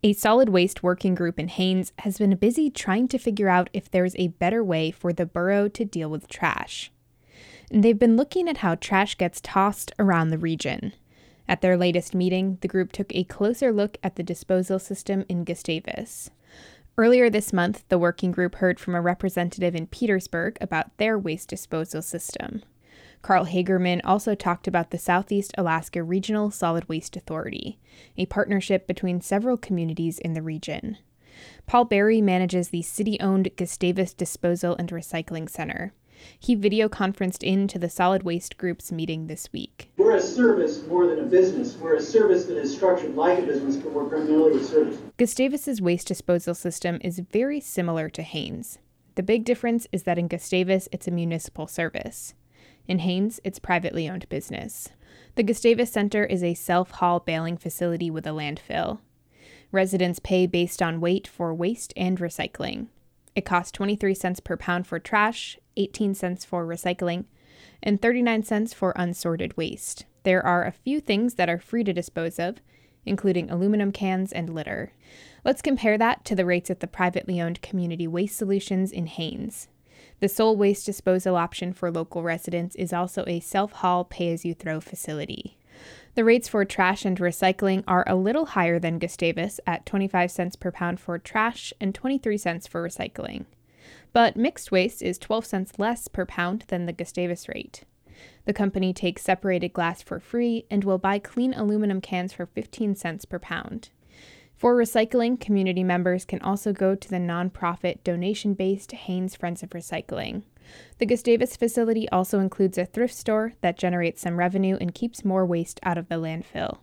A solid waste working group in Haines has been busy trying to figure out if there's a better way for the borough to deal with trash. They've been looking at how trash gets tossed around the region. At their latest meeting, the group took a closer look at the disposal system in Gustavus. Earlier this month, the working group heard from a representative in Petersburg about their waste disposal system. Carl Hagerman also talked about the Southeast Alaska Regional Solid Waste Authority, a partnership between several communities in the region. Paul Berry manages the city-owned Gustavus Disposal and Recycling Center. He video conferenced into the solid waste group's meeting this week. We're a service more than a business. We're a service that is structured like a business, but we're primarily a service. Gustavus's waste disposal system is very similar to Haines. The big difference is that in Gustavus, it's a municipal service. In Haines, it's privately owned business. The Gustavus Center is a self-haul baling facility with a landfill. Residents pay based on weight for waste and recycling. It costs 23 cents per pound for trash, 18 cents for recycling, and 39 cents for unsorted waste. There are a few things that are free to dispose of, including aluminum cans and litter. Let's compare that to the rates at the privately owned Community Waste Solutions in Haines. The sole waste disposal option for local residents is also a self-haul pay-as-you-throw facility. The rates for trash and recycling are a little higher than Gustavus at 25 cents per pound for trash and 23 cents for recycling. But mixed waste is 12 cents less per pound than the Gustavus rate. The company takes separated glass for free and will buy clean aluminum cans for 15 cents per pound. For recycling, community members can also go to the nonprofit donation-based Haines Friends of Recycling. The Gustavus facility also includes a thrift store that generates some revenue and keeps more waste out of the landfill.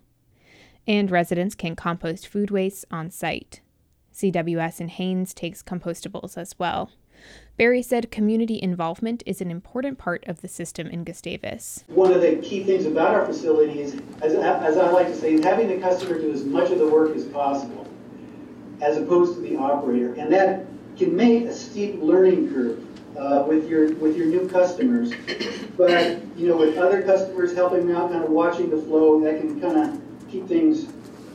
And residents can compost food waste on site. CWS in Haines takes compostables as well. Barry said community involvement is an important part of the system in Gustavus. One of the key things about our facility is, as I like to say, is having the customer do as much of the work as possible, as opposed to the operator. And that can make a steep learning curve with your new customers. But with other customers helping out, kind of watching the flow, that can kind of keep things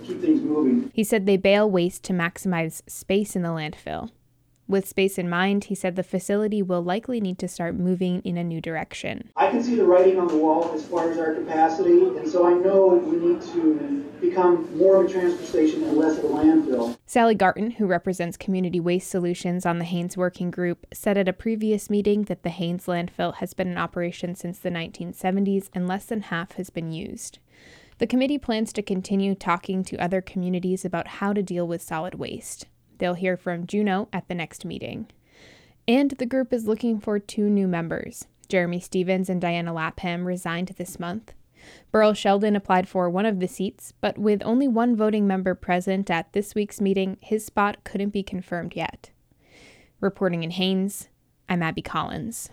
moving. He said they bale waste to maximize space in the landfill. With space in mind, he said the facility will likely need to start moving in a new direction. I can see the writing on the wall as far as our capacity, and so I know we need to become more of a transfer station and less of a landfill. Sally Garton, who represents Community Waste Solutions on the Haines Working Group, said at a previous meeting that the Haines landfill has been in operation since the 1970s and less than half has been used. The committee plans to continue talking to other communities about how to deal with solid waste. They'll hear from Juneau at the next meeting. And the group is looking for 2 new members. Jeremy Stevens and Diana Lapham resigned this month. Burl Sheldon applied for one of the seats, but with only 1 voting member present at this week's meeting, his spot couldn't be confirmed yet. Reporting in Haines, I'm Abby Collins.